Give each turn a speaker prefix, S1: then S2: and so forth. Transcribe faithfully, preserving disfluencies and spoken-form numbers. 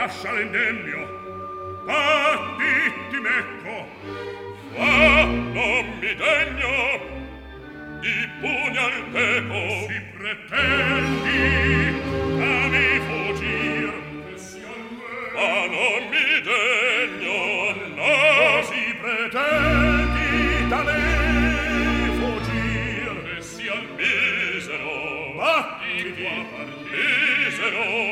S1: lascia l'indemmio. Partiti mecco. Qua non mi degno di pugna al peco. Si pretendi da mi fuggir, ma non mi degno, no. Si pretendi da me fuggir, e sia il misero, batti qua, misero.